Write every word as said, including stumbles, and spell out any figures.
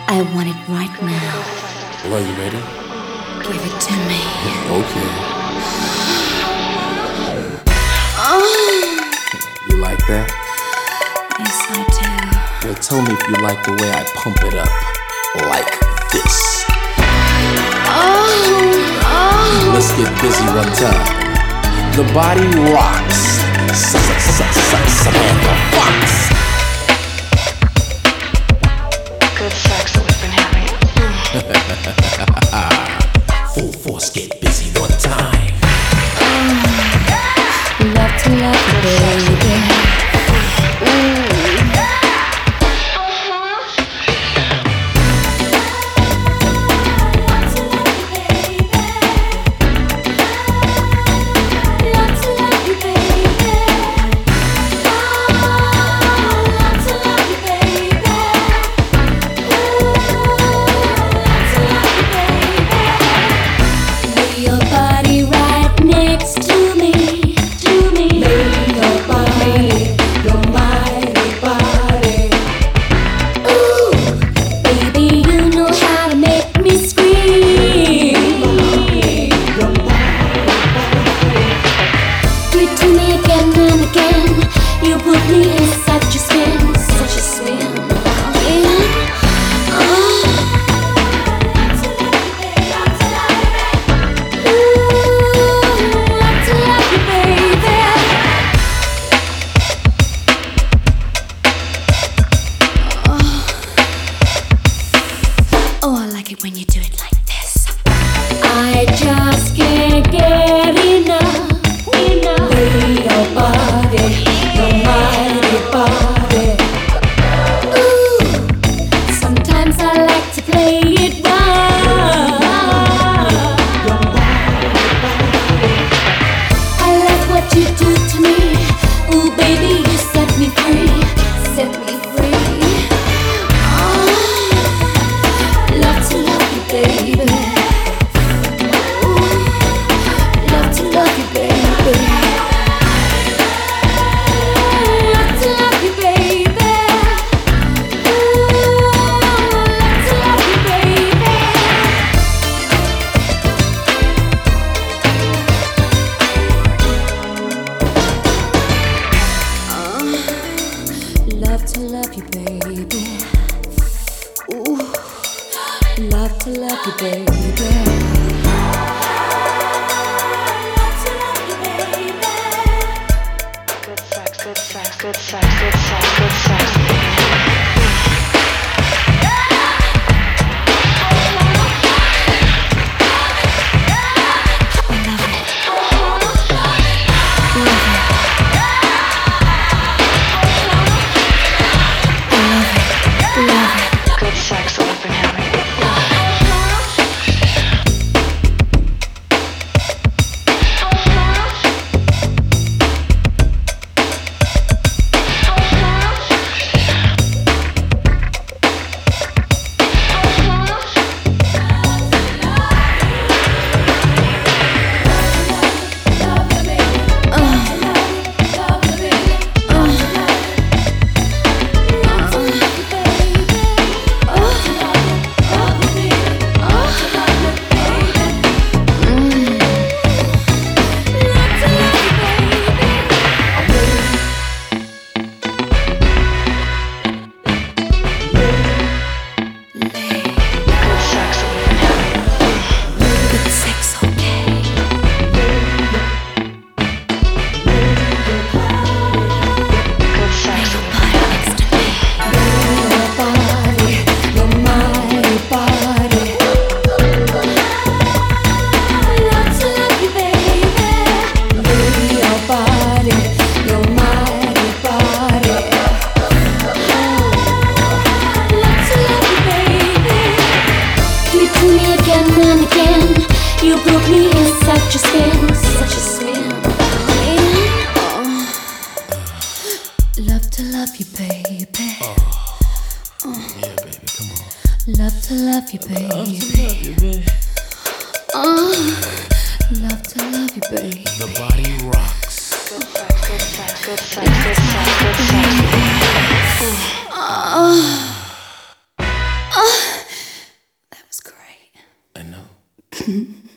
I want it right now. Well, are you ready? Give it to me. Okay. Oh. You like that? Yes, I do. Well, tell me if you like the way I pump it up. Like this. Oh, oh. Let's get busy one time. The body rocks. Samantha Fox. Good sex that we've been having. Full force, get busy one time. Oh, love to love you, baby. When you do it like this, I just can't get enough, enough. Lay your body, your mighty body. Ooh, sometimes I like to play it right. I love what you do to me. Ooh, baby, you set me free, set me free. Baby, ooh, love to love you, baby. Love to love you, baby. Ooh, love to love you, baby. Uh, love to love you, baby. Ooh. Love to love you, baby. Love to love you, baby. Good sex, good sex, good sex, good sex, good sex. Good sex that we've been having. You broke me in such a spin, such a spin. Oh. Love to love you, baby. Oh. Oh. Yeah, baby, come on. Love to love you, baby. Love to love you, baby. Oh. Love to love you, baby. The body rocks. Good sex, good sex, good sex, good sex, good sex. Oh. Oh. sex.